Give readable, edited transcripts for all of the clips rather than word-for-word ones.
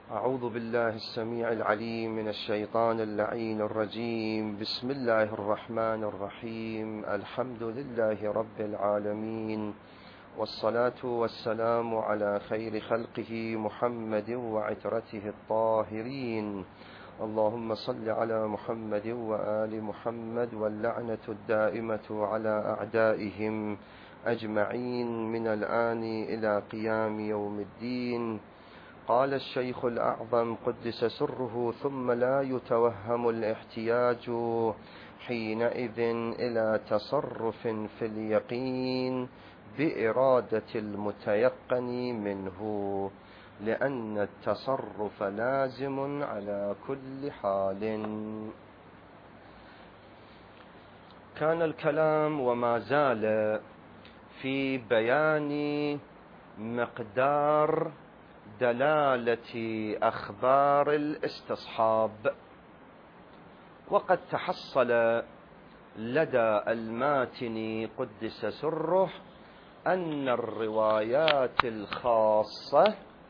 أعوذ بالله السميع العليم من الشيطان اللعين الرجيم. بسم الله الرحمن الرحيم. الحمد لله رب العالمين، والصلاة والسلام على خير خلقه محمد وعترته الطاهرين. اللهم صل على محمد وآل محمد، واللعنة الدائمة على أعدائهم أجمعين من الآن إلى قيام يوم الدين. قال الشيخ الأعظم قدس سره: ثم لا يتوهم الاحتياج حينئذ إلى تصرف في اليقين بإرادة المتيقن منه، لأن التصرف لازم على كل حال. كان الكلام وما زال في بيان مقدار دلالة أخبار الاستصحاب، وقد تحصل لدى الماتن قدس سره أن الروايات الخاصة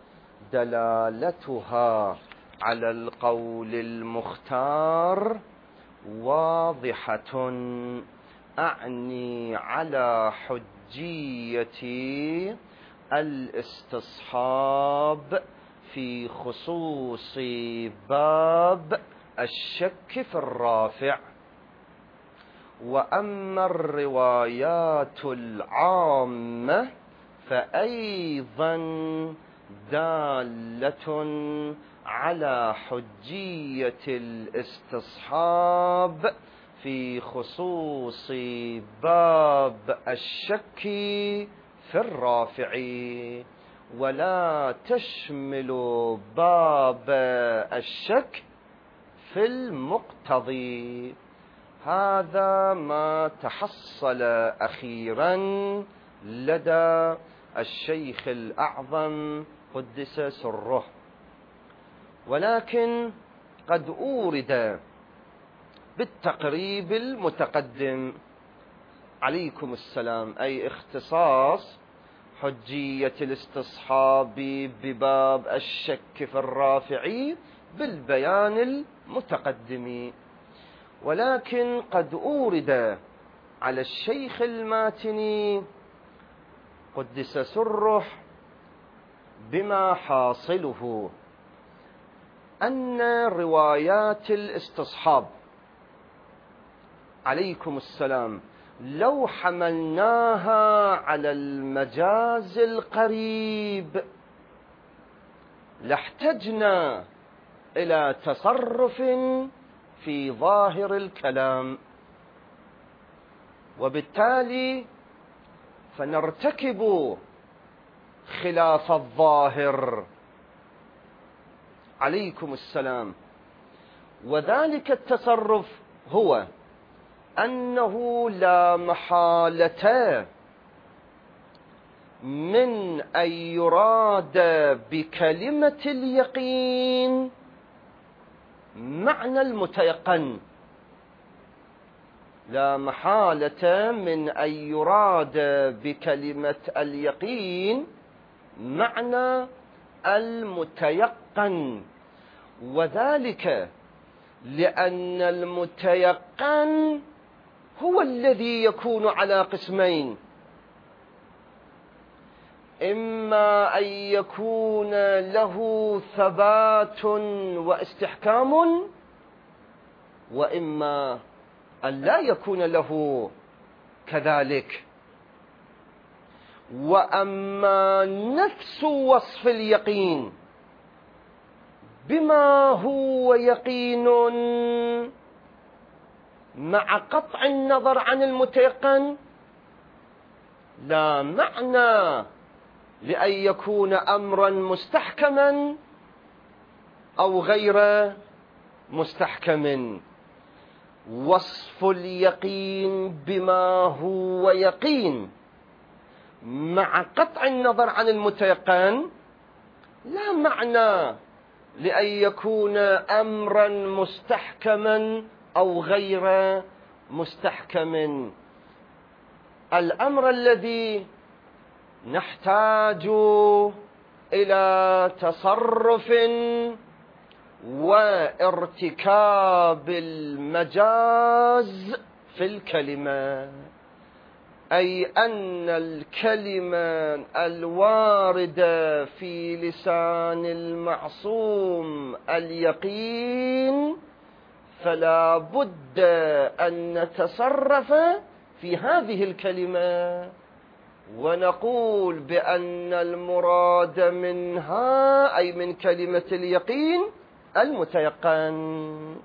دلالتها على القول المختار واضحة، أعني على حجية الاستصحاب في خصوص باب الشك في الرافع. وأما الروايات العامة فأيضا دالة على حجية الاستصحاب في خصوص باب الشك في الرافع، ولا تشمل باب الشك في المقتضي. هذا ما تحصل أخيرا لدى الشيخ الأعظم قدس سره. ولكن قد أورد بالتقريب المتقدم عليكم السلام، أي اختصاص حجية الاستصحاب بباب الشك في الرافع بالبيان المتقدم. ولكن قد أورد على الشيخ الماتني قدس سره بما حاصله أن روايات الاستصحاب عليكم السلام لو حملناها على المجاز القريب لاحتجنا إلى تصرف في ظاهر الكلام، وبالتالي فنرتكب خلاف الظاهر عليكم السلام. وذلك التصرف هو أنه لا محالة من أن يراد بكلمة اليقين معنى المتيقن، لا محالة من أن يراد بكلمة اليقين معنى المتيقن، وذلك لأن المتيقن هو الذي يكون على قسمين: إما أن يكون له ثبات واستحكام، وإما أن لا يكون له كذلك. وأما نفس وصف اليقين بما هو يقين مع قطع النظر عن المتيقن لا معنى لأن يكون أمرا مستحكما أو غير مستحكم. وصف اليقين بما هو يقين مع قطع النظر عن المتيقن لا معنى لأن يكون أمرا مستحكما أو غير مستحكم. الأمر الذي نحتاج إلى تصرف وارتكاب المجاز في الكلمة، أي أن الكلمة الواردة في لسان المعصوم اليقين فلا بد أن نتصرف في هذه الكلمة ونقول بأن المراد منها أي من كلمة اليقين المتيقن،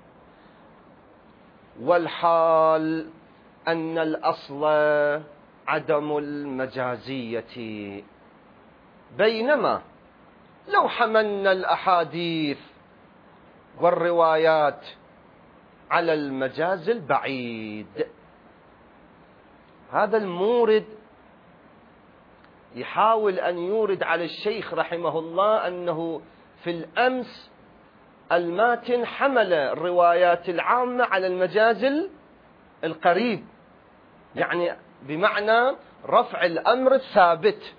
والحال أن الأصل عدم المجازية. بينما لو حملنا الأحاديث والروايات على المجاز البعيد، هذا المورد يحاول أن يورد على الشيخ رحمه الله أنه في الأمس الماتن حمل الروايات العامة على المجاز القريب، يعني بمعنى رفع الأمر الثابت.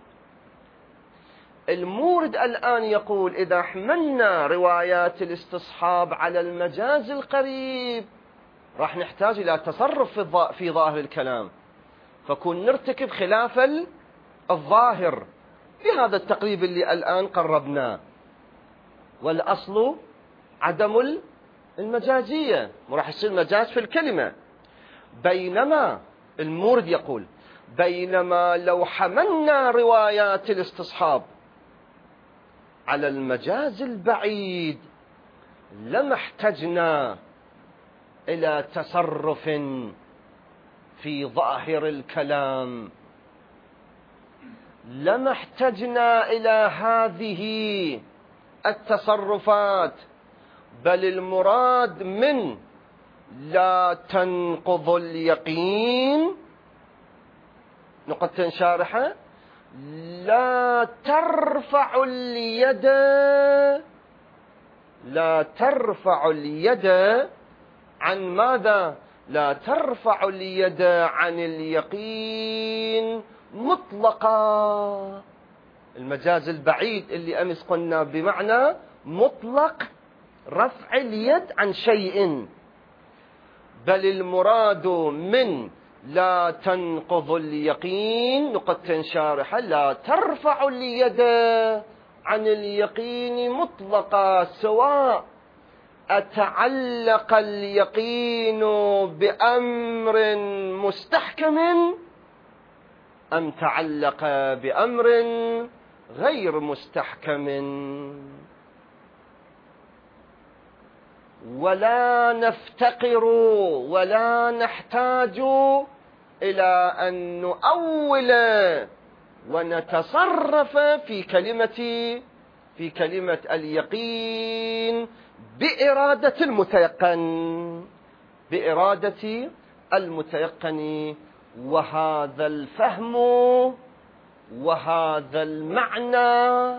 المورد الآن يقول إذا حملنا روايات الاستصحاب على المجاز القريب راح نحتاج إلى تصرف في ظاهر الكلام، فكون نرتكب خلاف الظاهر بهذا التقريب اللي الآن قربناه، والأصل عدم المجازية، وراح يصير مجاز في الكلمة. بينما المورد يقول بينما لو حملنا روايات الاستصحاب على المجاز البعيد لما احتجنا إلى تصرف في ظاهر الكلام، لما احتجنا إلى هذه التصرفات، بل المراد من لا تنقض اليقين نقطة شارحة لا ترفع اليد، لا ترفع اليد عن ماذا؟ لا ترفع اليد عن اليقين مطلقا. المجاز البعيد اللي أمس قلنا بمعنى مطلق رفع اليد عن شيء، بل المراد من لا تنقض اليقين نقطة شارحة لا ترفع اليد عن اليقين مطلقا، سواء أتعلق اليقين بأمر مستحكم أم تعلق بأمر غير مستحكم. ولا نفتقر ولا نحتاج إلى أن نؤول ونتصرف في كلمة اليقين بإرادة المتيقن، وهذا الفهم وهذا المعنى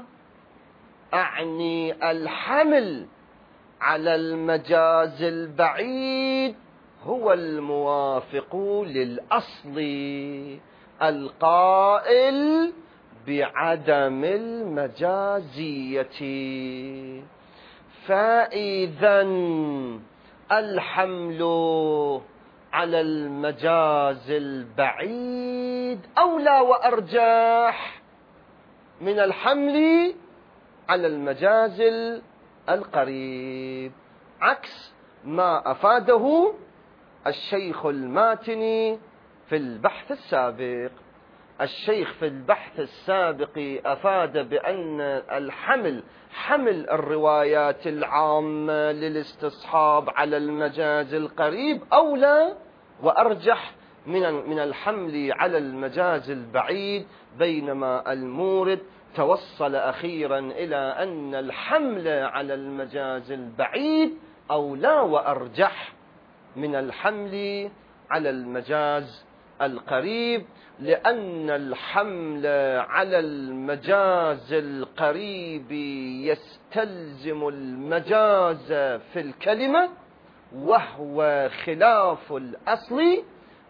أعني الحمل على المجاز البعيد هو الموافق للأصل القائل بعدم المجازية. فإذا الحمل على المجاز البعيد أولى وأرجح من الحمل على المجاز القريب، عكس ما أفاده الشيخ الماتني في البحث السابق. الشيخ في البحث السابق أفاد بأن حمل الروايات العامة للاستصحاب على المجاز القريب أولى وأرجح من الحمل على المجاز البعيد، بينما المورد توصل أخيرا إلى أن الحمل على المجاز البعيد أولى وأرجح من الحمل على المجاز القريب، لأن الحمل على المجاز القريب يستلزم المجاز في الكلمة وهو خلاف الأصل،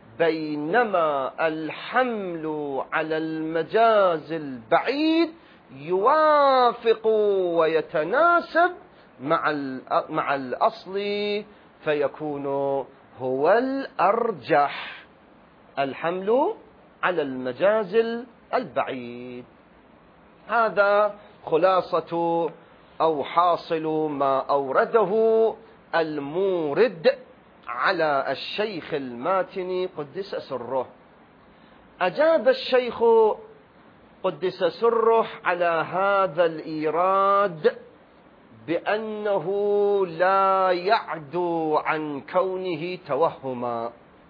بينما الحمل على المجاز البعيد يوافق ويتناسب مع الأصل، فيكون هو الأرجح، الحمل على المجاز البعيد. هذا خلاصة أو حاصل ما أورده المورد على الشيخ الماتني قدس سره. أجاب الشيخ قدس سره على هذا الإيراد بأنه لا يعدو عن كونه توهما،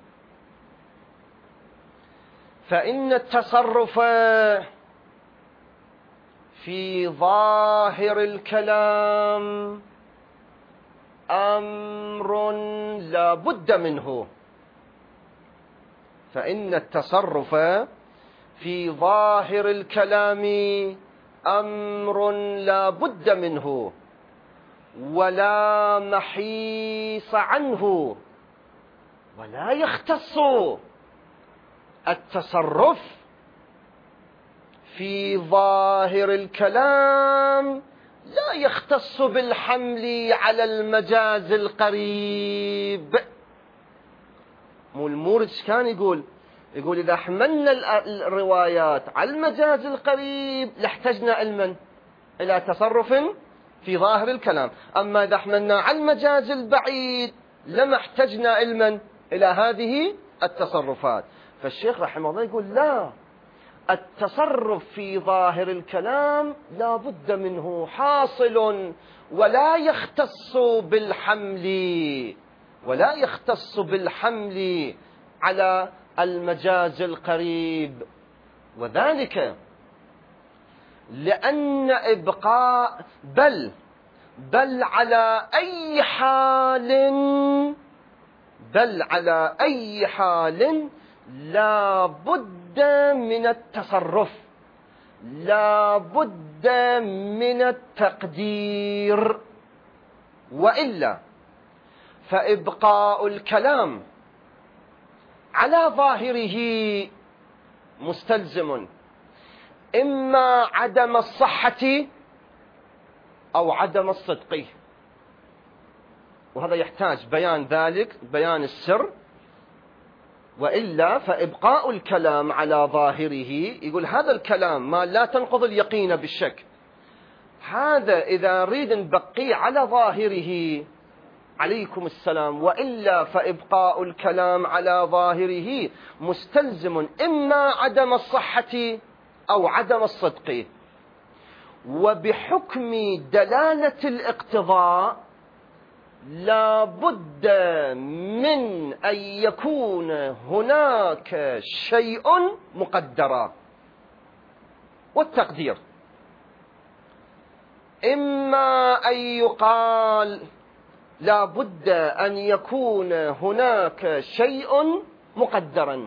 فإن التصرف في ظاهر الكلام أمر لا بد منه، فإن التصرف في ظاهر الكلام أمر لا بد منه ولا محيص عنه، ولا يختص التصرف في ظاهر الكلام، لا يختص بالحمل على المجاز القريب. مو المورد كان يقول إذا حملنا الروايات على المجاز القريب لاحتجنا علما إلى تصرف في ظاهر الكلام، أما إذا حملنا على المجاز البعيد لما احتجنا علما إلى هذه التصرفات. فالشيخ رحمه الله يقول لا، التصرف في ظاهر الكلام لا بد منه حاصل، ولا يختص بالحمل على المجاز القريب، وذلك لأن إبقاء بل على أي حال لا بد من التصرف، لا بد من التقدير، وإلا فإبقاء الكلام على ظاهره مستلزم إما عدم الصحة أو عدم الصدق، وهذا يحتاج بيان ذلك، بيان السر. وإلا فإبقاء الكلام على ظاهره، يقول هذا الكلام ما لا تنقض اليقين بالشك، هذا إذا نريد نبقيه على ظاهره عليكم السلام، وإلا فإبقاء الكلام على ظاهره مستلزم إما عدم الصحة أو عدم الصدق. وبحكم دلالة الاقتضاء لا بد من أن يكون هناك شيء مقدر، والتقدير إما أن يقال لا بد أن يكون هناك شيء مقدرا.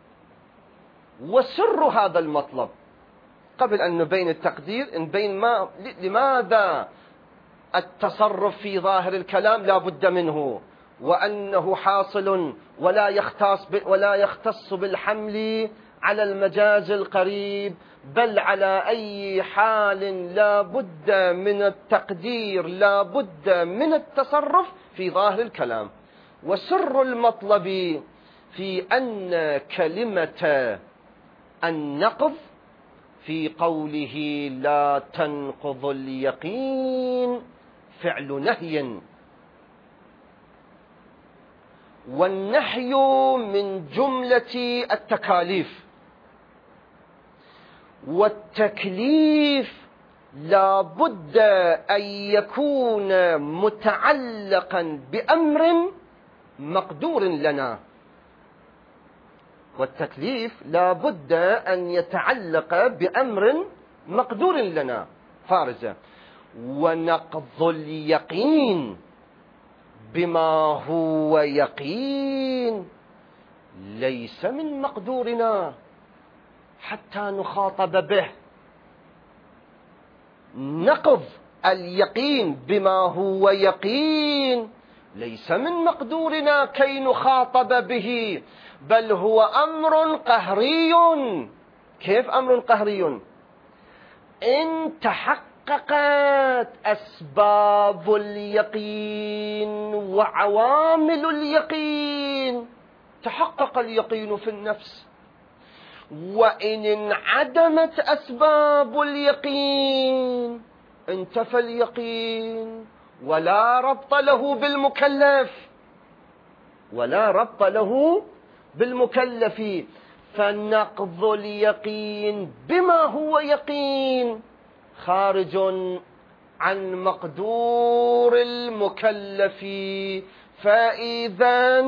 وسر هذا المطلب قبل أن نبين التقدير نبين لماذا التصرف في ظاهر الكلام لا بد منه، وأنه حاصل ولا يختص بالحمل على المجاز القريب، بل على أي حال لا بد من التقدير، لا بد من التصرف في ظاهر الكلام. وسر المطلب في أن كلمة النقض في قوله لا تنقض اليقين فعل نهي، والنهي من جملة التكاليف، والتكليف لا بد أن يكون متعلقا بأمر مقدور لنا، والتكليف لا بد أن يتعلق بأمر مقدور لنا فارزة. ونقض اليقين بما هو يقين ليس من مقدورنا حتى نخاطب به. نقض اليقين بما هو يقين ليس من مقدورنا كي نخاطب به، بل هو أمر قهري. كيف أمر قهري؟ إن تحققت أسباب اليقين وعوامل اليقين تحقق اليقين في النفس، وإن انعدمت أسباب اليقين انتفى اليقين ولا ربط له بالمكلف، ولا ربط له بالمكلف. فنقض اليقين بما هو يقين خارج عن مقدور المكلف، فإذا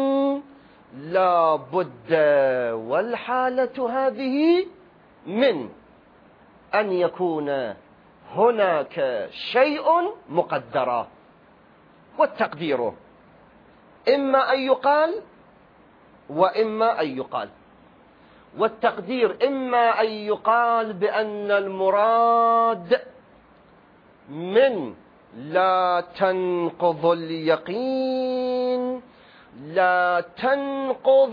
لا بد والحالة هذه من أن يكون هناك شيء مقدر، والتقدير إما أن يقال وإما أن يقال. والتقدير إما أن يقال بأن المراد من لا تنقض اليقين لا تنقض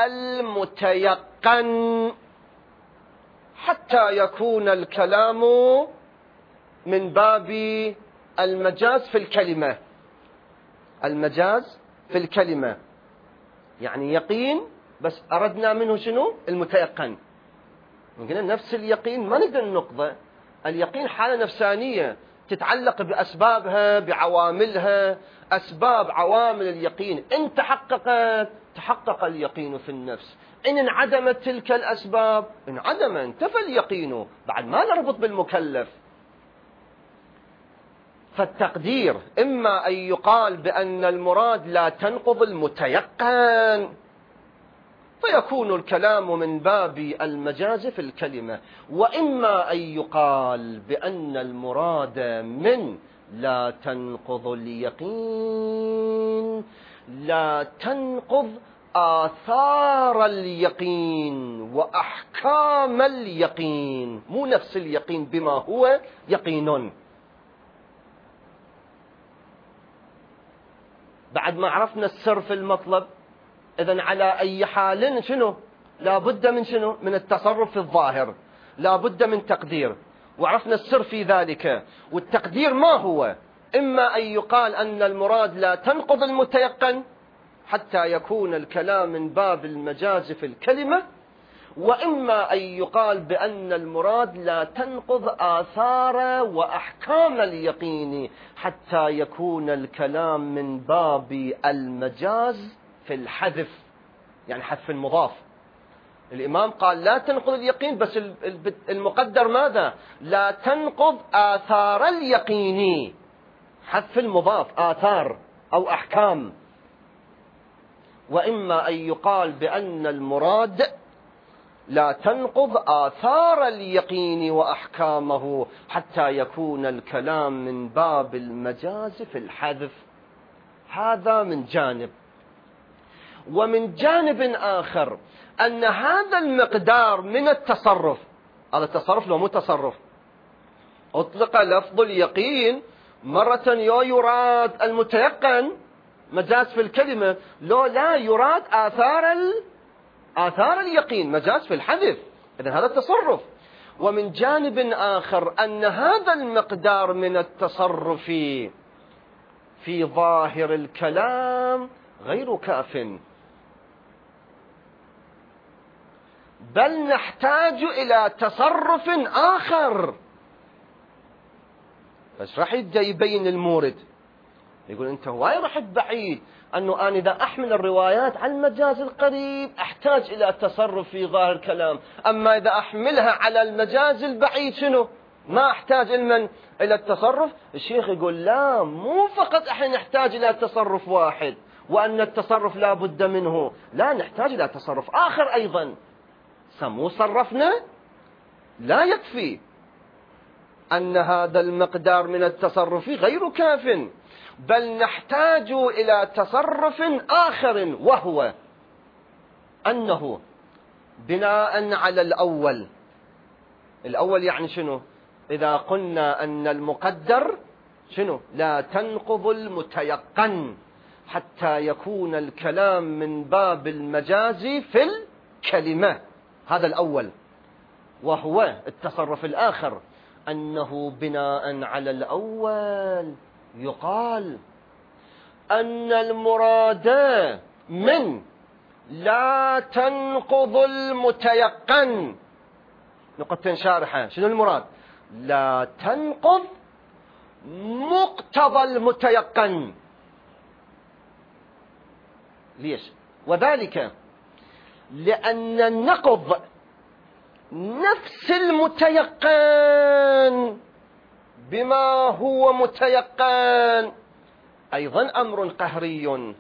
المتيقن حتى يكون الكلام من باب المجاز في الكلمة. المجاز في الكلمة يعني يقين بس أردنا منه شنو؟ المتيقن. ممكن نفس اليقين ما نقدر ننقضه. اليقين حالة نفسانية تتعلق بأسبابها بعواملها. أسباب عوامل اليقين إن تحققت تحقق اليقين في النفس، إن انعدمت تلك الأسباب انعدم انتفى اليقين، بعد ما نربط بالمكلف. فالتقدير إما أن يقال بأن المراد لا تنقض المتيقن فيكون الكلام من باب المجاز في الكلمة، وإما أن يقال بأن المراد من لا تنقض اليقين لا تنقض آثار اليقين وأحكام اليقين، مو نفس اليقين بما هو يقين. بعد ما عرفنا السر في المطلب، إذن على أي حال شنو؟ لا بد من شنو؟ من التصرف في الظاهر، لا بد من تقدير، وعرفنا السر في ذلك. والتقدير ما هو؟ إما أن يقال أن المراد لا تنقض المتيقن حتى يكون الكلام من باب المجاز في الكلمة، وإما أن يقال بأن المراد لا تنقض آثار وأحكام اليقين حتى يكون الكلام من باب المجاز في الحذف، يعني حذف المضاف. الإمام قال لا تنقض اليقين، بس المقدر ماذا؟ لا تنقض آثار اليقين، حذف المضاف آثار أو أحكام. وإما أن يقال بأن المراد لا تنقض آثار اليقين وأحكامه حتى يكون الكلام من باب المجاز في الحذف. هذا من جانب. ومن جانب آخر أن هذا المقدار من التصرف، هذا التصرف لو مو تصرف، أطلق لفظ اليقين مرة يراد المتيقن مجاز في الكلمة، لو لا يراد آثار اليقين مجاز في الحذف. إذن هذا التصرف. ومن جانب آخر أن هذا المقدار من التصرف في ظاهر الكلام غير كاف، بل نحتاج إلى تصرف آخر. بس راح يبين المورد، يقول أنت هواي رحت بعيد، أنه أنا إذا أحمل الروايات على المجاز القريب أحتاج إلى تصرف في ظاهر الكلام، أما إذا أحملها على المجاز البعيد شنو؟ ما أحتاج إلى التصرف. الشيخ يقول لا، مو فقط احنا نحتاج إلى تصرف واحد وأن التصرف لا بد منه، لا، نحتاج إلى تصرف آخر أيضا. سمو صرفنا لا يكفي، أن هذا المقدار من التصرف غير كاف، بل نحتاج إلى تصرف آخر، وهو أنه بناء على الأول يعني شنو؟ إذا قلنا أن المقدر شنو؟ لا تنقض المتيقن حتى يكون الكلام من باب المجاز في الكلمة، هذا الأول. وهو التصرف الآخر أنه بناء على الأول يقال أن المراد من لا تنقض المتيقن، نقطة شارحة، شنو المراد؟ لا تنقض مقتضى المتيقن. ليش؟ وذلك لأن النقض نفس المتيقن بما هو متيقن أيضا أمر قهري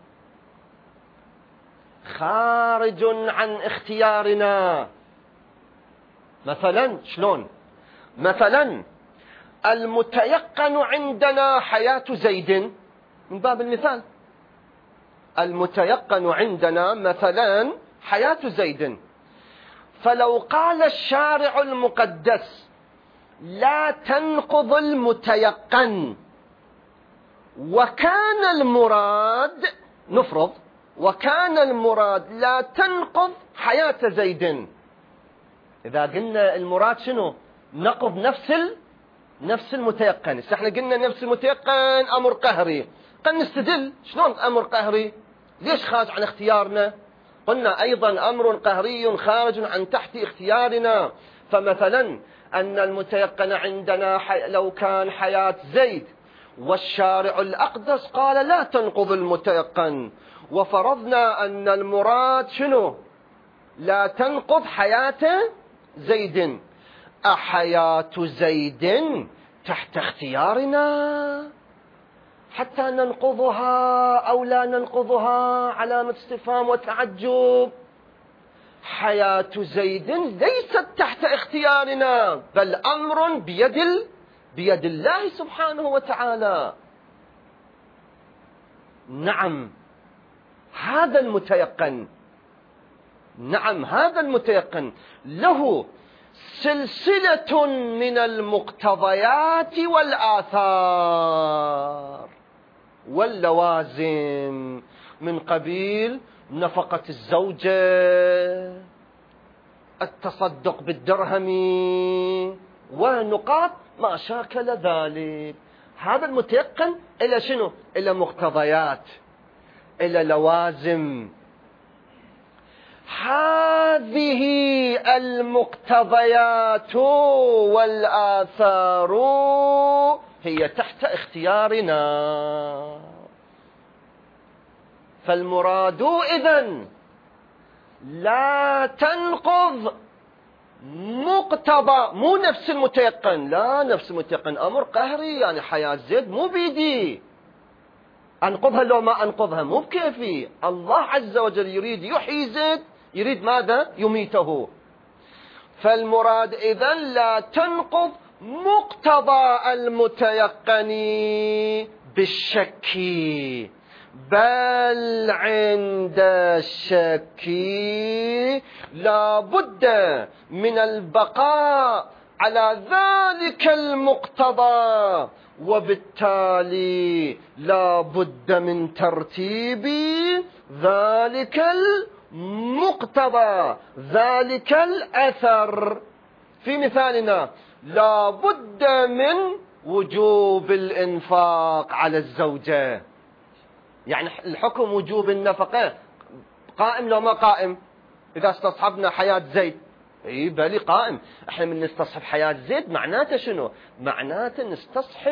خارج عن اختيارنا. مثلا شلون؟ مثلا المتيقن عندنا حياة زيد، من باب المثال، المتيقن عندنا مثلا حياة زيد، فلو قال الشارع المقدس لا تنقض المتيقن، وكان المراد، نفرض وكان المراد لا تنقض حياة زيد، إذا قلنا المراد شنو؟ نقض نفس المتيقن. احنا قلنا نفس المتيقن أمر قهري، قد نستدل شلون أمر قهري؟ ليش خارج عن اختيارنا؟ قلنا أيضا أمر قهري خارج عن تحت اختيارنا. فمثلا أن المتيقن عندنا لو كان حياة زيد والشارع الأقدس قال لا تنقض المتيقن، وفرضنا أن المراد شنو؟ لا تنقض حياة زيد، أحياة زيد تحت اختيارنا حتى ننقضها أو لا ننقضها؟ علامة استفهام وتعجب. حياة زيد ليست تحت اختيارنا، بل أمر بيد الله سبحانه وتعالى. نعم هذا المتيقن، نعم هذا المتيقن له سلسلة من المقتضيات والآثار واللوازم، من قبيل نفقة الزوجة، التصدق بالدرهم، ونقاط ما شاكل ذلك. هذا المتيقن إلى شنو؟ إلى مقتضيات، إلى لوازم. هذه المقتضيات والآثار هي تحت اختيارنا. فالمراد إذن لا تنقض مقتضى، مو نفس المتيقن، لا نفس المتيقن أمر قهري، يعني حياة زيد مو بيدي أنقضها لو ما أنقضها، مو بكيفي. الله عز وجل يريد يحيي زيد، يريد ماذا؟ يميته. فالمراد إذن لا تنقض مقتضى المتيقن بالشك، بل عند الشك لا بد من البقاء على ذلك المقتضى، وبالتالي لا بد من ترتيب ذلك المقتضى، ذلك الأثر. في مثالنا لا بد من وجوب الإنفاق على الزوجة، يعني الحكم وجوب النفقة قائم لو ما قائم؟ إذا استصحبنا حياة زيد، اي بالي قائم. احنا من نستصحب حياة زيد معناته شنو؟ معناته نستصحب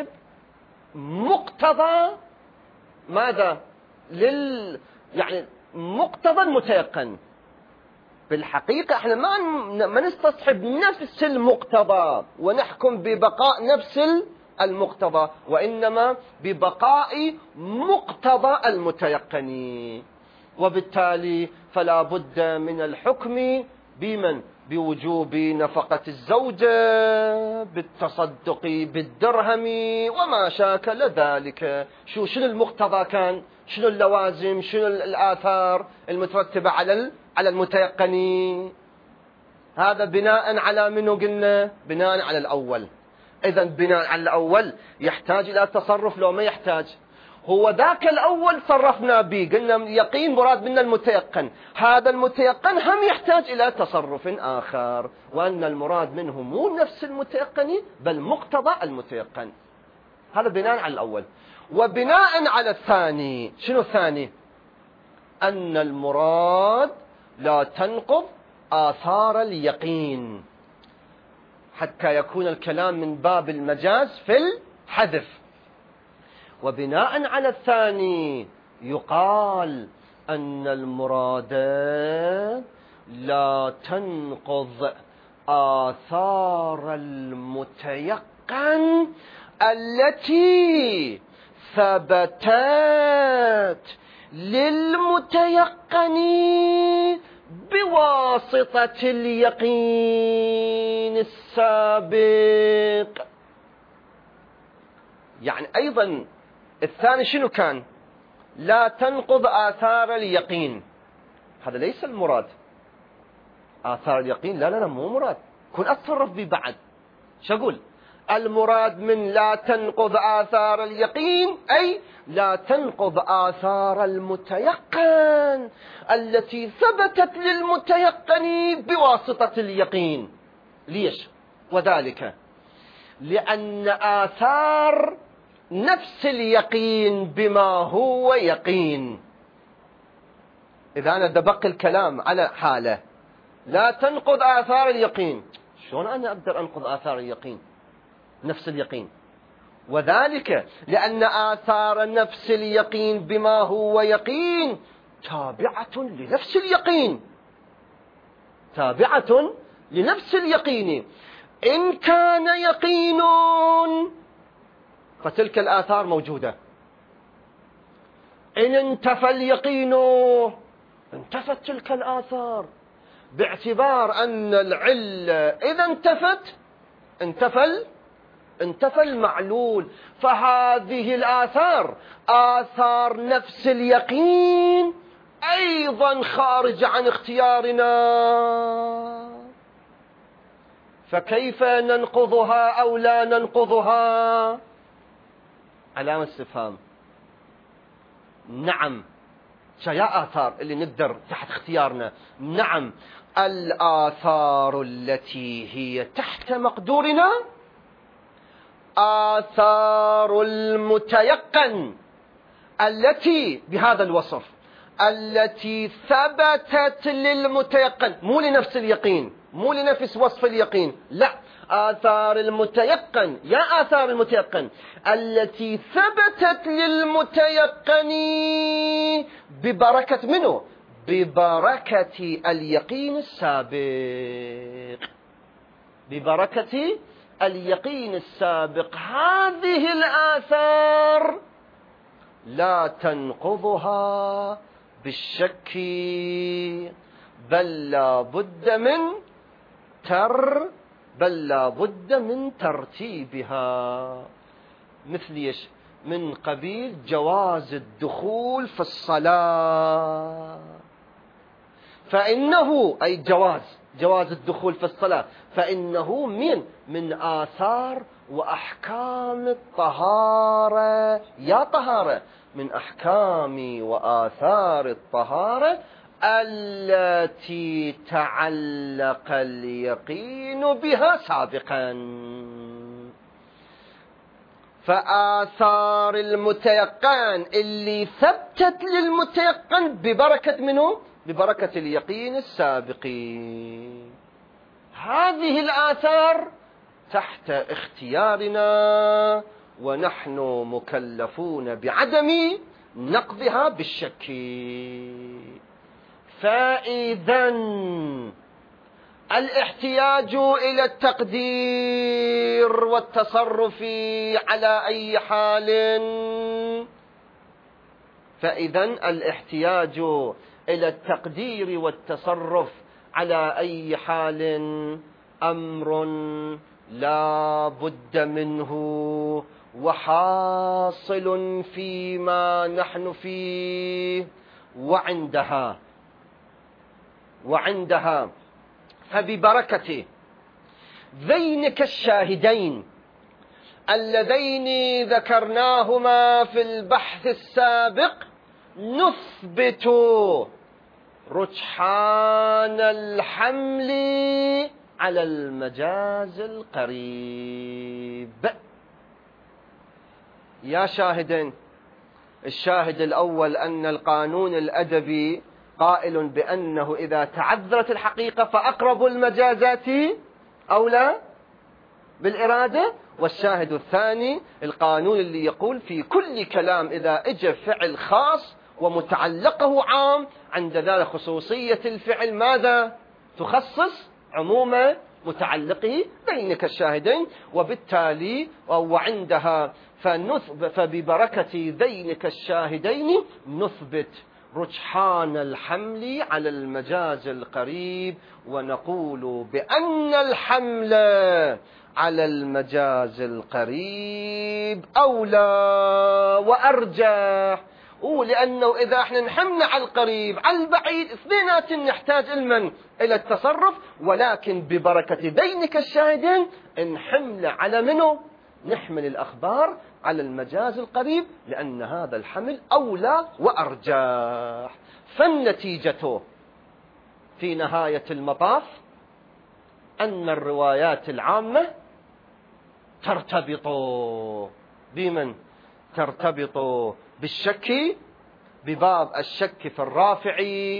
مقتضى ماذا؟ يعني مقتضى المتيقن. بالحقيقة احنا ما نستصحب نفس المقتضى ونحكم ببقاء نفس المقتضى، وإنما ببقاء مقتضى المتيقن. وبالتالي فلا بد من الحكم بمن؟ بوجوب نفقة الزوجة، بالتصدق بالدرهم وما شاكل ذلك. شنو المقتضى كان؟ شنو اللوازم؟ شنو الآثار المترتبة على المتيقن؟ هذا بناء على منه قلنا؟ بناء على الأول. إذن بناء على الأول يحتاج إلى تصرف لو ما يحتاج؟ هو ذاك الأول صرفنا به، قلنا يقين مراد منا المتيقن، هذا المتيقن هم يحتاج إلى تصرف آخر، وأن المراد منه مو نفس المتيقن بل مقتضى المتيقن. هذا بناء على الأول. وبناء على الثاني، شنو الثاني؟ أن المراد لا تنقض آثار اليقين، حتى يكون الكلام من باب المجاز في الحذف. وبناء على الثاني يقال أن المراد لا تنقض آثار المتيقن التي ثبتت للمتيقن بواسطة اليقين السابق. يعني أيضا الثاني شنو كان؟ لا تنقض آثار اليقين، هذا ليس المراد. آثار اليقين لا مو مراد، كن أتصرف به بعد. شو أقول؟ المراد من لا تنقض آثار اليقين أي لا تنقض آثار المتيقن التي ثبتت للمتيقن بواسطة اليقين. ليش؟ وذلك لأن آثار نفس اليقين بما هو يقين. إذا أنا دبق الكلام على حالة لا تنقض آثار اليقين، شلون أنا أقدر أنقض آثار اليقين؟ نفس اليقين. وذلك لأن آثار نفس اليقين بما هو يقين تابعة لنفس اليقين، تابعة لنفس اليقين. إن كان يقين فتلك الآثار موجودة، إن انتفى اليقين انتفت تلك الآثار، باعتبار أن العلة إذا انتفى المعلول. فهذه الآثار آثار نفس اليقين أيضا خارج عن اختيارنا، فكيف ننقضها أو لا ننقضها؟ علامة استفهام. نعم، يا آثار اللي نقدر تحت اختيارنا، نعم الآثار التي هي تحت مقدورنا آثار المتيقن التي بهذا الوصف، التي ثبتت للمتيقن، مو لنفس اليقين، مو لنفس وصف اليقين، لا، آثار المتيقن، يا آثار المتيقن التي ثبتت للمتيقن ببركة منه؟ ببركة اليقين السابق، ببركة اليقين السابق. هذه الآثار لا تنقضها بالشك، بل لا بد من ترتيبها. مثل ايش؟ من قبيل جواز الدخول في الصلاة، فإنه أي جواز الدخول في الصلاة، فإنه من آثار وأحكام الطهارة، يا طهارة، من أحكام وآثار الطهارة التي تعلق اليقين بها سابقا. فآثار المتيقن اللي ثبتت للمتيقن ببركة منه؟ ببركة اليقين السابق. هذه الآثار تحت اختيارنا، ونحن مكلفون بعدم نقضها بالشك. فإذا الاحتياج إلى التقدير والتصرف على أي حال، فإذا الاحتياج إلى التقدير والتصرف على أي حال أمر لا بد منه، وحاصل فيما نحن فيه. وعندها فببركة ذينك الشاهدين اللذين ذكرناهما في البحث السابق نثبت رجحان الحمل على المجاز القريب. يا شاهدين، الشاهد الأول أن القانون الأدبي قائل بأنه إذا تعذرت الحقيقة فأقرب المجازات أولى بالإرادة. والشاهد الثاني القانون اللي يقول في كل كلام إذا اجى فعل خاص ومتعلقه عام، عند ذلك خصوصية الفعل ماذا تخصص عموم متعلقه بينك الشاهدين. وبالتالي وعندها فببركة ذينك الشاهدين نثبت رجحان الحمل على المجاز القريب، ونقول بأن الحمل على المجاز القريب أولى وأرجح. لأنه إذا احنا نحمل على القريب على البعيد اثنينات نحتاج إلى التصرف، ولكن ببركة دينك الشاهدين نحمل على منه؟ نحمل الأخبار على المجاز القريب، لأن هذا الحمل أولى وأرجح. فالنتيجة في نهاية المطاف أن الروايات العامة ترتبط بمن؟ ترتبط بالشك، بباب الشك في الرافع،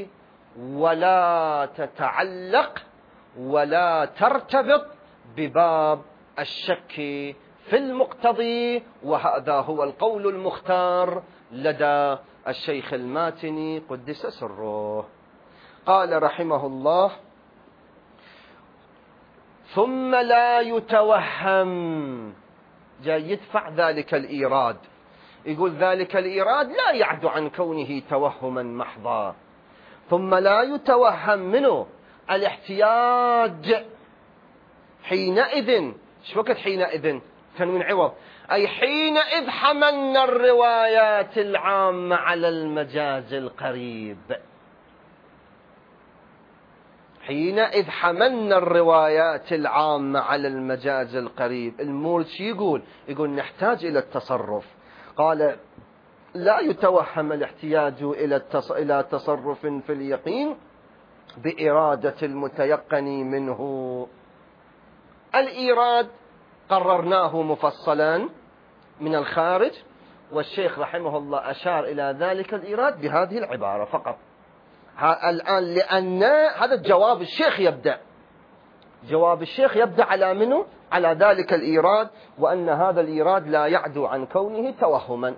ولا تتعلق ولا ترتبط بباب الشك في المقتضي. وهذا هو القول المختار لدى الشيخ الماتني قدس سره. قال رحمه الله: ثم لا يتوهم، جاي يدفع ذلك الإيراد، يقول ذلك الإيراد لا يعد عن كونه توهما محضا. ثم لا يتوهم منه الاحتياج حينئذ. شو وقت حينئذ؟ تنوين عوض، أي حينئذ حملنا الروايات العامة على المجاز القريب. حينئذ حملنا الروايات العامة على المجاز القريب. المورد يقول نحتاج إلى التصرف. قال: لا يتوهم الاحتياج إلى تصرف في اليقين بإرادة المتيقن منه. الإيراد قررناه مفصلا من الخارج، والشيخ رحمه الله أشار إلى ذلك الإيراد بهذه العبارة فقط. الآن لأن هذا جواب الشيخ يبدأ، جواب الشيخ يبدأ على منه؟ على ذلك الإيراد، وأن هذا الإيراد لا يعدو عن كونه توهما.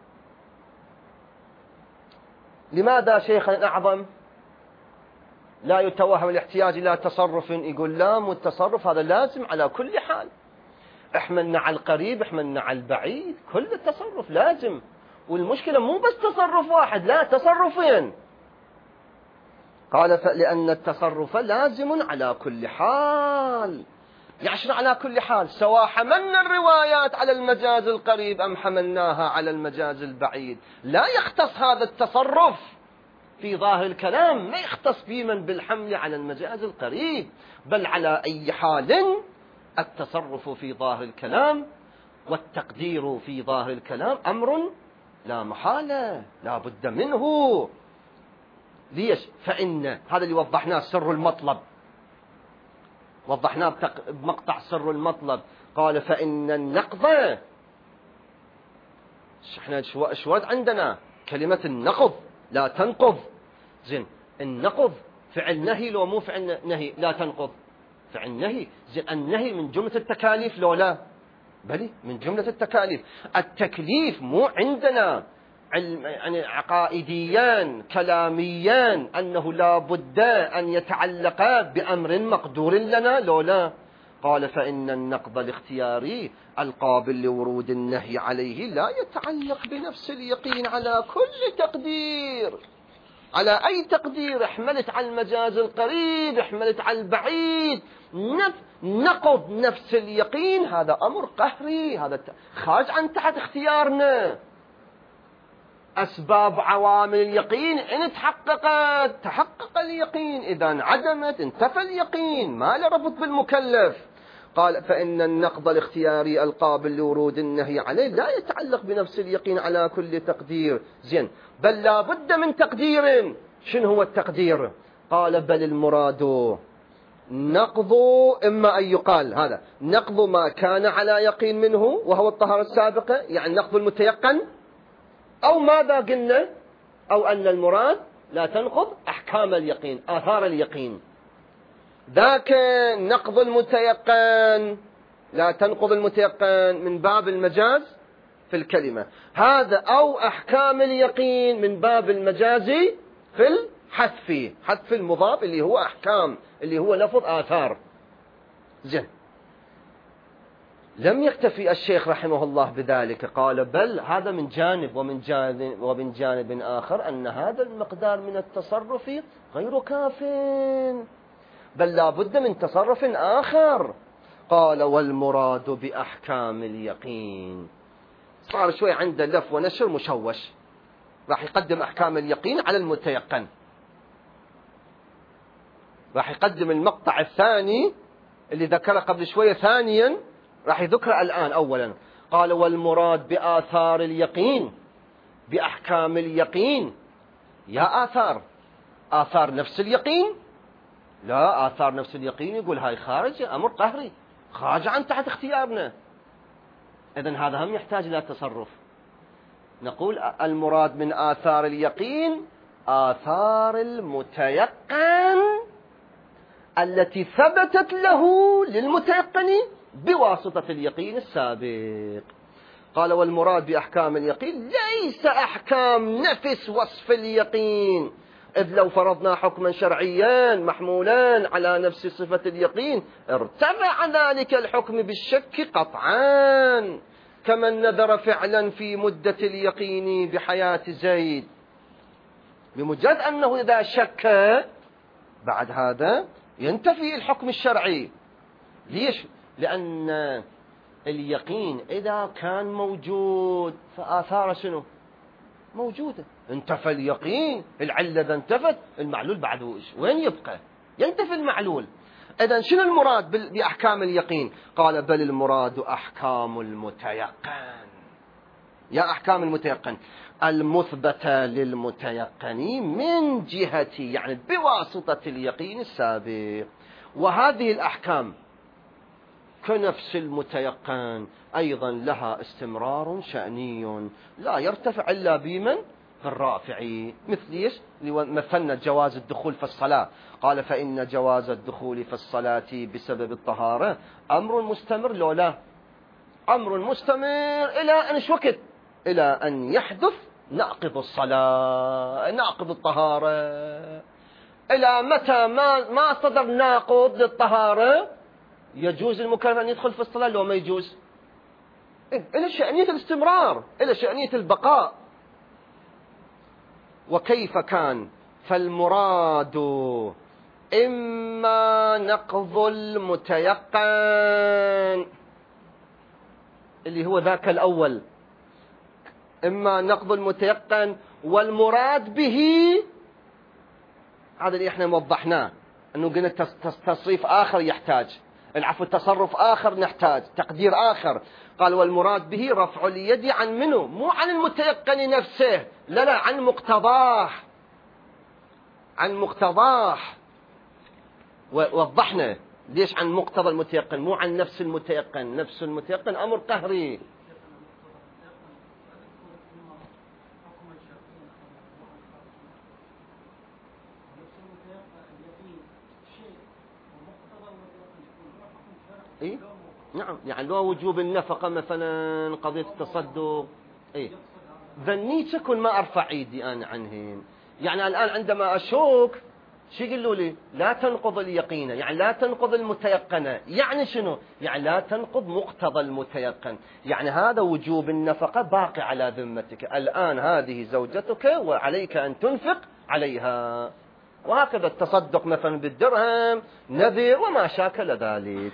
لماذا شيخنا أعظم لا يتوهم الاحتياج إلى تصرف؟ يقول لا، التصرف هذا لازم على كل حال، احملنا على القريب احملنا على البعيد، كل التصرف لازم. والمشكلة مو بس تصرف واحد، لا، تصرفين. قال: لأن التصرف لازم على كل حال. يعني على كل حال، سواء حملنا الروايات على المجاز القريب أم حملناها على المجاز البعيد، لا يختص هذا التصرف في ظاهر الكلام، ما يختص بمن بالحمل على المجاز القريب، بل على أي حال التصرف في ظاهر الكلام والتقدير في ظاهر الكلام أمر لا محالة لا بد منه. ليش؟ فإن هذا اللي وضحناه سر المطلب، وضحناه بمقطع سر المطلب. قال: فإن النقض، احنا شو عندنا كلمة النقض لا تنقض. زين، النقض فعل نهي لو مو فعل نهي؟ لا تنقض، فعل نهي. زين، النهي من جملة التكاليف لو لا؟ بلي من جملة التكاليف. التكليف مو عندنا يعني عقائديان كلاميان أنه لا بد أن يتعلق بأمر مقدور لنا لو لا؟ قال: فإن النقض الاختياري القابل لورود النهي عليه لا يتعلق بنفس اليقين على كل تقدير. على أي تقدير، احملت على المجاز القريب احملت على البعيد، نقض نفس اليقين هذا أمر قهري، هذا خارج عن تحت اختيارنا. أسباب عوامل اليقين إن تحققت تحقق اليقين، إذا انعدمت انتفى اليقين، ما له ربط بالمكلف. قال فإن النقض الاختياري القابل لورود النهي عليه لا يتعلق بنفس اليقين على كل تقدير. زين، بل لا بد من تقدير. شنو هو التقدير؟ قال بل المراد نقض، إما أن يقال هذا نقض ما كان على يقين منه وهو الطهارة السابقة، يعني نقض المتيقن، أو ماذا قلنا؟ أو أن المراد لا تنقض أحكام اليقين، آثار اليقين. ذاك نقض المتيقن، لا تنقض المتيقن من باب المجاز في الكلمة، هذا أو أحكام اليقين من باب المجاز في الحذف، حذف المضاف اللي هو أحكام، اللي هو لفظ آثار. زين، لم يكتفي الشيخ رحمه الله بذلك، قال بل هذا من جانب، ومن جانب آخر أن هذا المقدار من التصرف غير كاف، بل لا بد من تصرف آخر. قال والمراد بأحكام اليقين. صار شوي عنده لف ونشر مشوش، راح يقدم أحكام اليقين على المتيقن، راح يقدم المقطع الثاني اللي ذكره قبل شوية ثانيا، راح يذكره الآن أولا. قال والمراد بآثار اليقين بأحكام اليقين. يا آثار نفس اليقين؟ لا، آثار نفس اليقين يقول هاي خارج، أمر قهري خارج عن تحت اختيارنا، إذن هذا هم يحتاج إلى تصرف. نقول المراد من آثار اليقين آثار المتيقن التي ثبتت له للمتيقن بواسطة اليقين السابق. قال والمراد بأحكام اليقين ليس أحكام نفس وصف اليقين، إذ لو فرضنا حكما شرعيا محمولا على نفس صفة اليقين ارتفع ذلك الحكم بالشك قطعا، كمن نذر فعلا في مدة اليقين بحياة زيد، بمجرد أنه إذا شك بعد هذا ينتفي الحكم الشرعي. ليش؟ لأن اليقين إذا كان موجود فآثار شنو؟ موجودة. انتفى اليقين، العلة إذا انتفت المعلول بعده وين يبقى؟ ينتفي المعلول. إذن شنو المراد بأحكام اليقين؟ قال بل المراد أحكام المتيقن. يا أحكام المتيقن المثبتة للمتيقن من جهة، يعني بواسطة اليقين السابق. وهذه الأحكام كنفس المتيقن أيضا لها استمرار شأني لا يرتفع إلا بمن؟ الرافع. مثل إيش؟ مثلنا جواز الدخول في الصلاة، قال فإن جواز الدخول في الصلاة بسبب الطهارة أمر مستمر، لو لا أمر مستمر إلى أن وقت؟ إلى أن يحدث ناقض الصلاة، ناقض الطهارة. إلى متى ما صدر ناقض للطهارة يجوز المكلف أن يدخل في الصلاة لو ما يجوز؟ إلى شأنية الاستمرار، إلى شأنية البقاء. وكيف كان؟ فالمراد إما نقض المتيقن اللي هو ذاك الأول، إما نقض المتيقن، والمراد به هذا اللي احنا وضحناه، أنه قلنا تصريف آخر يحتاج، العفو تصرف آخر نحتاج، تقدير آخر. قال والمراد به رفع اليد عن منه، مو عن المتيقن نفسه، لا عن مقتضاه، عن مقتضاه. ووضحنا ليش عن مقتضى المتيقن، مو عن نفس المتيقن. نفس المتيقن أمر قهري. إيه؟ نعم، يعني لو وجوب النفقة مثلا، قضية التصدق، إيه؟ ظني تكون ما أرفع إيدي أنا عنهم. يعني الآن عندما أشوك شو يقولوا لي؟ لا تنقض اليقين، يعني لا تنقض المتيقنة. يعني شنو؟ يعني لا تنقض مقتضى المتيقن. يعني هذا وجوب النفقة باقي على ذمتك، الآن هذه زوجتك وعليك أن تنفق عليها. وهكذا التصدق مثلا بالدرهم، نذر وما شاكل ذلك.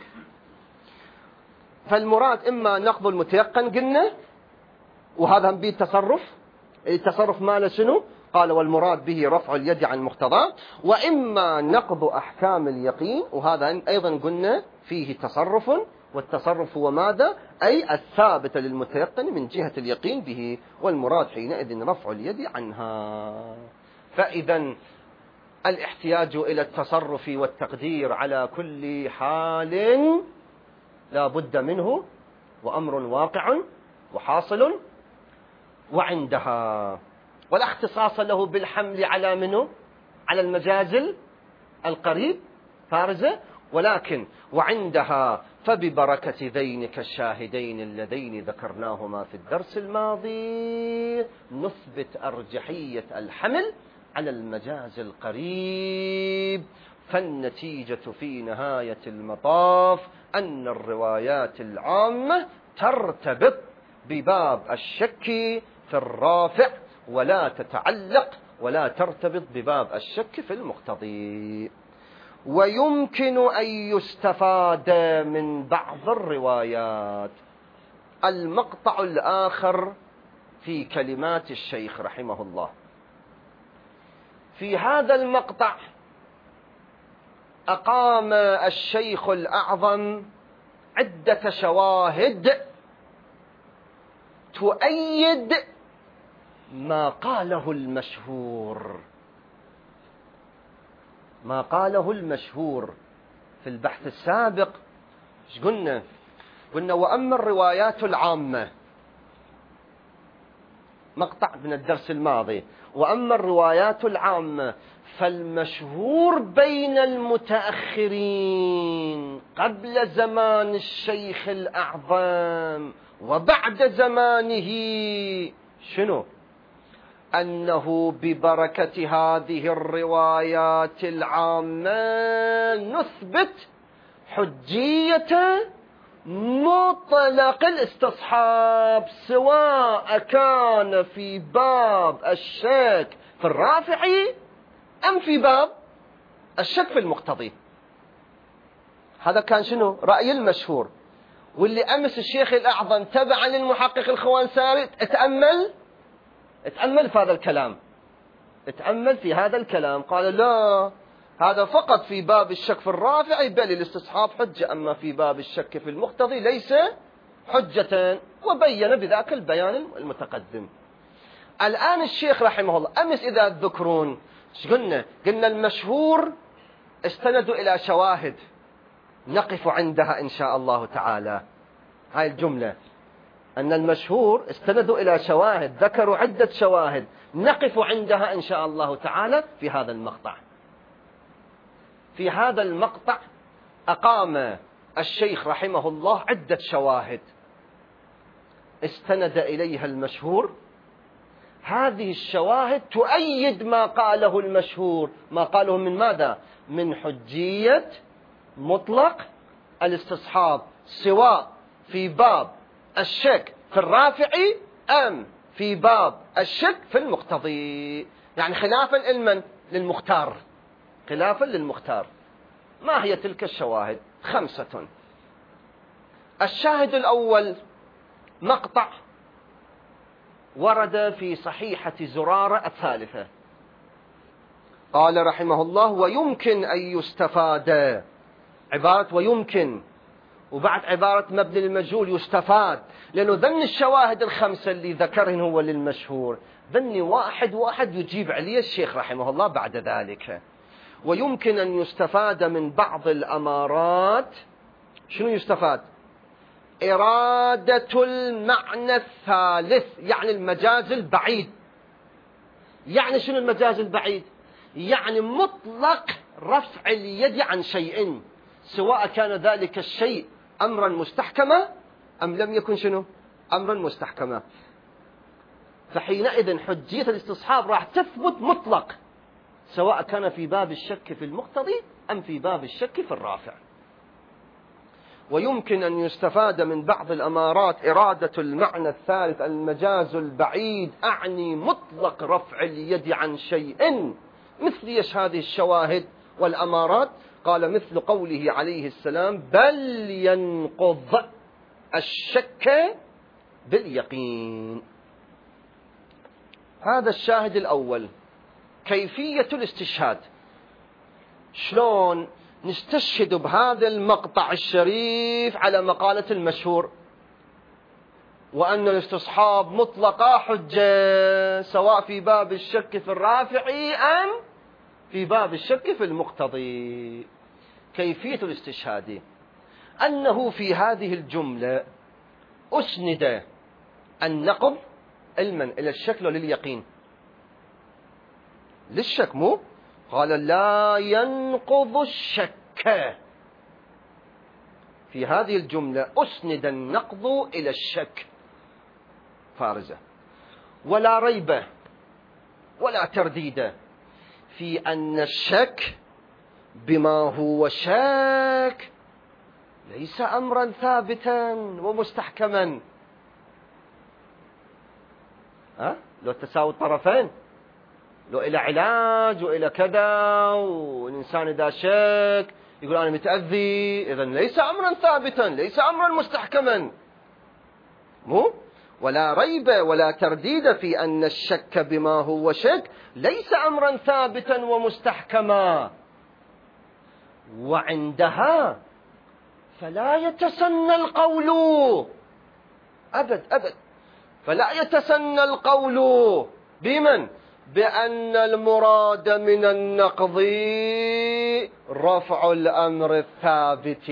فالمراد إما نقض المتيقن قلنا، وهذا هم به التصرف، التصرف ماله شنو؟ قال والمراد به رفع اليد عن مقتضاه، وإما نقض أحكام اليقين، وهذا أيضا قلنا فيه تصرف، والتصرف هو ماذا؟ أي الثابت للمتيقن من جهة اليقين به، والمراد حينئذ رفع اليد عنها. فإذا الاحتياج إلى التصرف والتقدير على كل حال لا بد منه، وأمر واقع وحاصل، وعندها ولا اختصاص له بالحمل على منه، على المجاز القريب فارزة، ولكن وعندها فببركة ذينك الشاهدين اللذين ذكرناهما في الدرس الماضي نثبت أرجحية الحمل على المجاز القريب. فالنتيجة في نهاية المطاف أن الروايات العامة ترتبط بباب الشك في الرافع، ولا تتعلق ولا ترتبط بباب الشك في المقتضي. ويمكن أن يستفاد من بعض الروايات. المقطع الآخر في كلمات الشيخ رحمه الله. في هذا المقطع أقام الشيخ الأعظم عدة شواهد تؤيد ما قاله المشهور. ما قاله المشهور في البحث السابق ايش قلنا؟ قلنا وأما الروايات العامة، مقطع من الدرس الماضي، وأما الروايات العامة فالمشهور بين المتأخرين قبل زمان الشيخ الأعظم وبعد زمانه شنو؟ أنه ببركة هذه الروايات العامة نثبت حجية مطلق الاستصحاب، سواء كان في باب الشك في الرافع أم في باب الشك في المقتضي. هذا كان شنو؟ رأي المشهور، واللي أمس الشيخ الأعظم تبعا للمحقق الخوانساري اتأمل في هذا الكلام، اتأمل في هذا الكلام، قال لا، هذا فقط في باب الشك في الرافع بل الاستصحاب حجة، أما في باب الشك في المقتضي ليس حجة، وبين بذاك البيان المتقدم. الآن الشيخ رحمه الله أمس إذا تذكرون ايش قلنا؟ قلنا المشهور استندوا إلى شواهد نقف عندها إن شاء الله تعالى. هاي الجملة، أن المشهور استندوا إلى شواهد، ذكروا عدة شواهد نقف عندها إن شاء الله تعالى في هذا المقطع. في هذا المقطع أقام الشيخ رحمه الله عدة شواهد استند إليها المشهور. هذه الشواهد تؤيد ما قاله المشهور، ما قاله من ماذا؟ من حجية مطلق الاستصحاب، سواء في باب الشك في الرافع أم في باب الشك في المقتضي، يعني خلافا للمختار، خلافا للمختار. ما هي تلك الشواهد؟ 5. الشاهد الأول مقطع ورد في صحيحة زرارة الثالثة، قال رحمه الله ويمكن أن يستفاد، عبارة ويمكن وبعد عبارة مبني للمجهول يستفاد، لأنه ذن الشواهد ال5 اللي ذكرهن هو للمشهور، ذني واحد يجيب عليه الشيخ رحمه الله بعد ذلك. ويمكن أن يستفاد من بعض الأمارات. شنو يستفاد؟ إرادة المعنى الثالث، يعني المجاز البعيد. يعني شنو المجاز البعيد؟ يعني مطلق رفع اليد عن شيء، سواء كان ذلك الشيء أمرا مستحكما أم لم يكن شنو؟ أمرا مستحكما. فحينئذ حجية الاستصحاب راح تثبت مطلق، سواء كان في باب الشك في المقتضي أم في باب الشك في الرافع. ويمكن أن يستفاد من بعض الأمارات إرادة المعنى الثالث المجاز البعيد، أعني مطلق رفع اليد عن شيء. مثل يش هذه الشواهد والأمارات؟ قال مثل قوله عليه السلام بل ينقض الشك باليقين. هذا الشاهد الأول. كيفية الاستشهاد، شلون نستشهد بهذا المقطع الشريف على مقالة المشهور وأن الاستصحاب مطلقة حجة، سواء في باب الشك في الرافعي أم في باب الشك في المقتضي. كيفية الاستشهاد أنه في هذه الجملة أسند النقض علما إلى الشك ولليقين. للشك مو قال لا ينقض الشك، في هذه الجملة أسند النقض إلى الشك فارزة، ولا ريب ولا ترديد في أن الشك بما هو شك ليس أمرا ثابتا ومستحكما. لو تساوي الطرفين، لو إلى علاج وإلى كذا، والإنسان إذا شك يقول أنا متأذي، إذن ليس أمرا ثابتا، ليس أمرا مستحكما. مو ولا ريب ولا ترديد في أن الشك بما هو شك ليس أمرا ثابتا ومستحكما، وعندها فلا يتسنى القول أبد، فلا يتسنى القول بمن؟ بأن المراد من النقض رفع الأمر الثابت،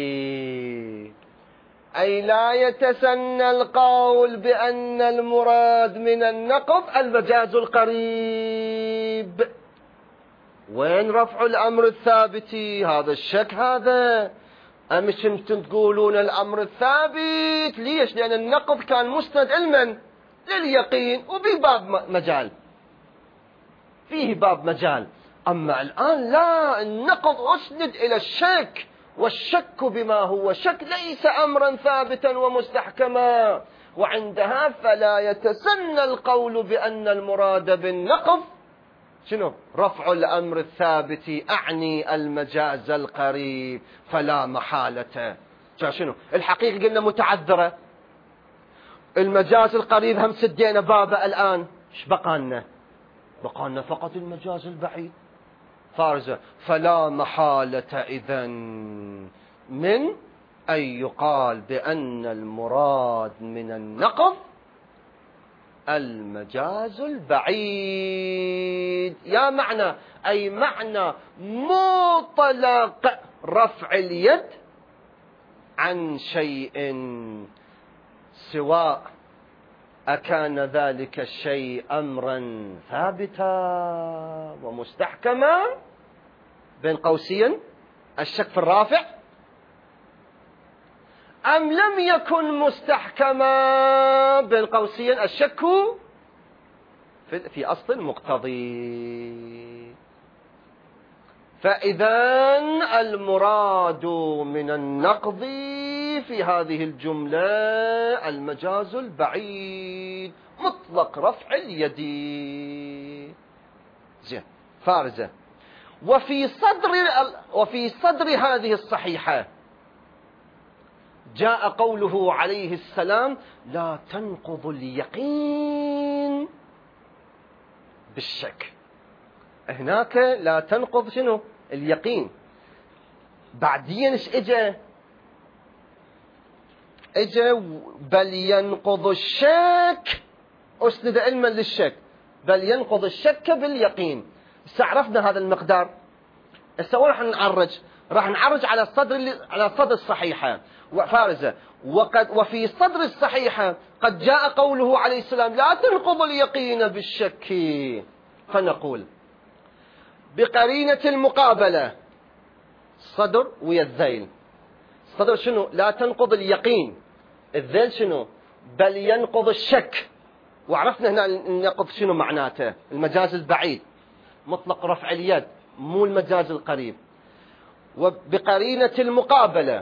أي لا يتسنى القول بأن المراد من النقض المجاز القريب. وين رفع الأمر الثابت؟ هذا الشك هذا. أمش انتم تقولون الأمر الثابت، ليش؟ لأن النقض كان مستند علما لليقين وبباب مجال، فيه باب مجال. أما الآن لا، النقض أسند إلى الشك، والشك بما هو شك ليس أمرا ثابتا ومستحكما، وعندها فلا يتسنى القول بأن المراد بالنقض شنو؟ رفع الأمر الثابت، أعني المجاز القريب، فلا محالة. شنو الحقيقة؟ قلنا متعذرة، المجاز القريب هم سدينا بابه. الآن ايش بقالنا؟ بقالنا فقط المجاز البعيد فارزة. فلا محالة إذن من أن يقال بأن المراد من النقض المجاز البعيد. يا معنى أي معنى مطلق رفع اليد عن شيء، سواء أكان ذلك الشيء أمرا ثابتا ومستحكما بين قوسين الشك في الرافع، أم لم يكن مستحكما بين قوسين الشك في أصل المقتضي. فإذا المراد من النقض في هذه الجملة المجاز البعيد مطلق رفع اليد. زين فارزة. وفي صدر هذه الصحيحة جاء قوله عليه السلام لا تنقض اليقين بالشك. هناك لا تنقض شنو؟ اليقين. بعدين ايش اجا بل ينقض الشك، اسند علما للشك، بل ينقض الشك باليقين. عرفنا هذا المقدار. هسه راح نعرج على صدر الصحيحة وفارزة. وفي صدر الصحيحة قد جاء قوله عليه السلام لا تنقض اليقين بالشك، فنقول بقرينة المقابلة الصدر ويا الذيل. الصدر شنو؟ لا تنقض اليقين. الذيل شنو؟ بل ينقض الشك. وعرفنا هنا النقض شنو معناته؟ المجاز البعيد مطلق رفع اليد، مو المجاز القريب. وبقرينة المقابلة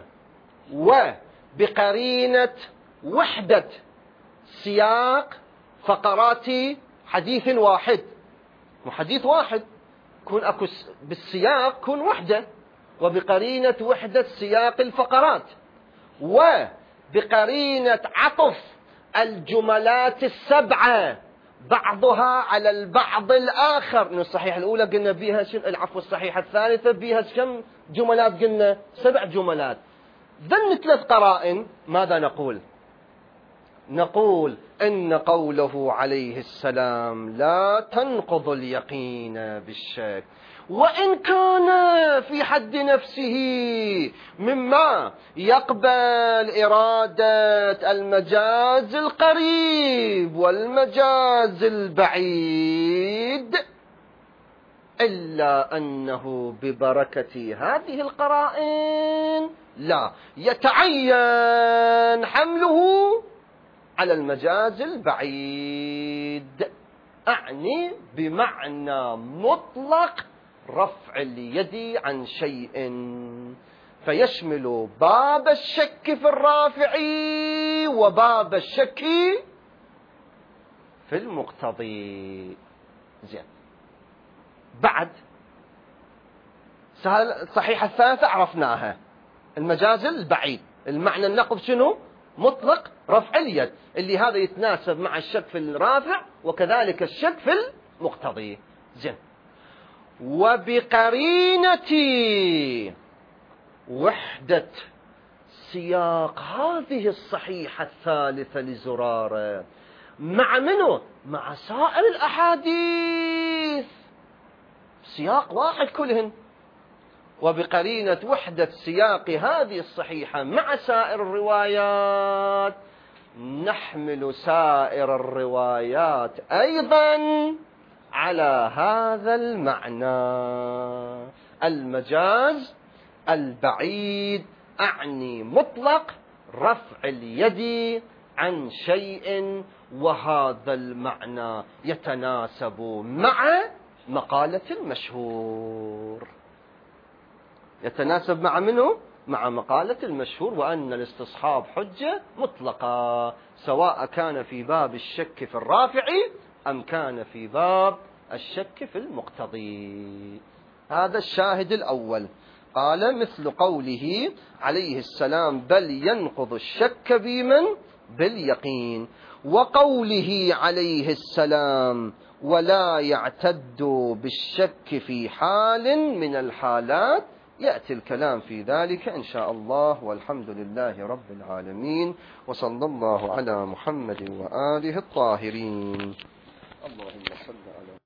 وبقرينة وحدة سياق فقرات حديث واحد. وحديث واحد كون أكو بالسياق كون وحدة، وبقرينة وحدة سياق الفقرات، وبقرينة عطف الجملات السبعة بعضها على البعض الآخر. إنه الصحيحة الأولى قلنا بها العفو الصحيحة الثالثة بها كم جملات؟ قلنا 7 جملات. ذن 3 قرائن. ماذا نقول؟ نقول إن قوله عليه السلام لا تنقض اليقين بالشك، وإن كان في حد نفسه مما يقبل إرادة المجاز القريب والمجاز البعيد، إلا أنه ببركة هذه القرائن لا يتعين حمله على المجاز البعيد. أعني بمعنى مطلق رفع اليد عن شيء، فيشمل باب الشك في الرافع وباب الشك في المقتضي. زين، بعد الصحيحة الثالثة عرفناها، المجاز البعيد، المعنى النقض شنو؟ مطلق رفع اليد، اللي هذا يتناسب مع الشك في الرافع وكذلك الشك في المقتضي. زين، وبقرينة وحدة سياق هذه الصحيحة الثالثة لزرارة مع منه؟ مع سائر الأحاديث، سياق واحد كلهن. وبقرينة وحدة سياق هذه الصحيحة مع سائر الروايات نحمل سائر الروايات أيضا على هذا المعنى، المجاز البعيد، أعني مطلق رفع اليد عن شيء، وهذا المعنى يتناسب مع مقالة المشهور. يتناسب مع منه؟ مع مقالة المشهور، وأن الاستصحاب حجة مطلقة سواء كان في باب الشك في الرافع أم كان في باب الشك في المقتضي. هذا الشاهد الأول. قال مثل قوله عليه السلام بل ينقض الشك بمن؟ باليقين. وقوله عليه السلام ولا يعتد بالشك في حال من الحالات، يأتي الكلام في ذلك إن شاء الله. والحمد لله رب العالمين، وصلى الله على محمد وآله الطاهرين. اللهم صل على